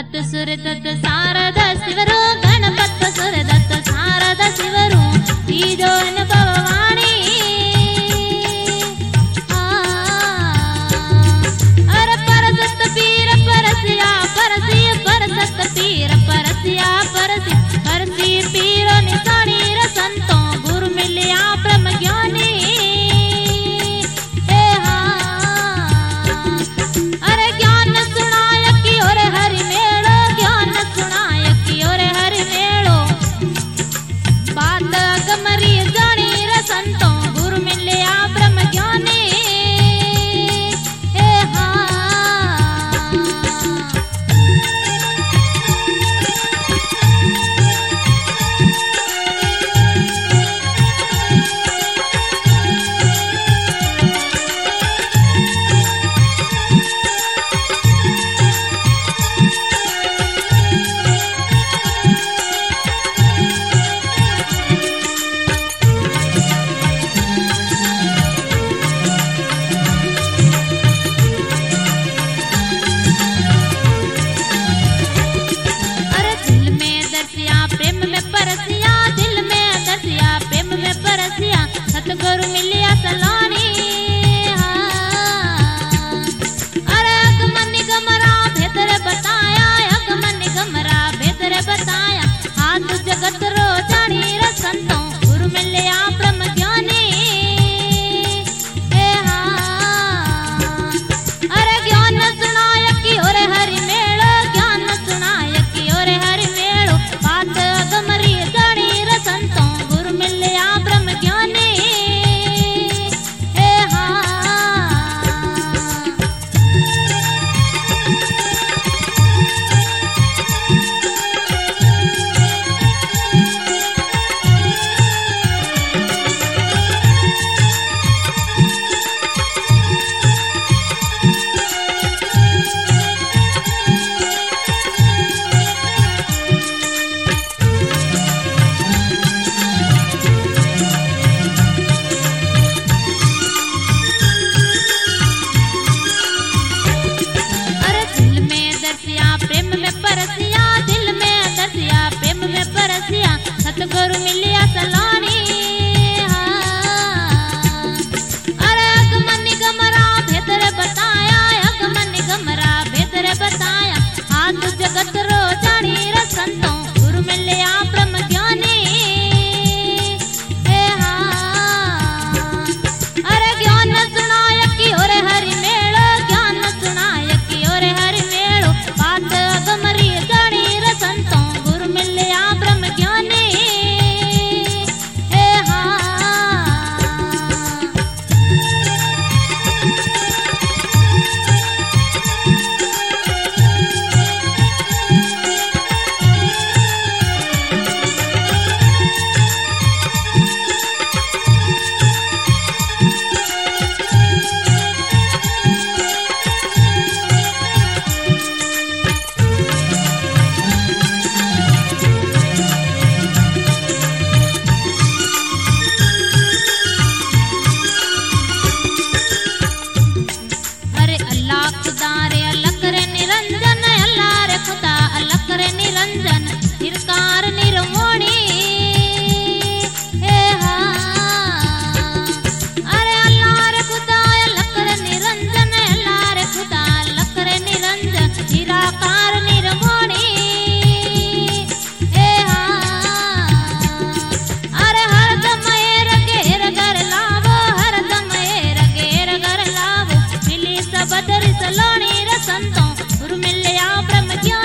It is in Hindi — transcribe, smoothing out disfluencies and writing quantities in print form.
गणपत सुरदत्त शारद शिवरो गणपत सुरदत्त शारद शिवरो तीजो अनुभववाणी अरे परसत पीर परसिया परसी परसत पीर परसिया परसी परसी पीरो निशानी रसंतो गुरु मिलिया ब्रह्म ज्ञानी गुरु मिलिया सलानी अरे अगमन गमरा भेतर बताया अगमन गमरा भेतर बताया हाथ जगत रो जानी रसंतो गुरु मिलिया ब्रह्म ज्ञानी अरे ज्ञान सुनाय की और हरि मेलो ज्ञान सुनाय की और हरि मेलो बात अगमरी जानी रसंतो गुरु मिलिया ब्रह्म ज्ञानी गुरु मिलिया सलानी अरे अगमन गमरा भेतर बताया अगमन गमरा भेतर बताया हाथ जगत रो जानी रसंतो गुरु मिलिया ब्रह्म ज्ञानी अरे ज्ञान सुनाय की और हरि मेलो ज्ञान सुनाय की और हरि मेलो बात अगमरी जानी रसंतो गुरु मिलिया ब्रह्म ज्ञानी बदर सलोनी रसंतो गुरु मिलिया ब्रह्म ज्ञानी।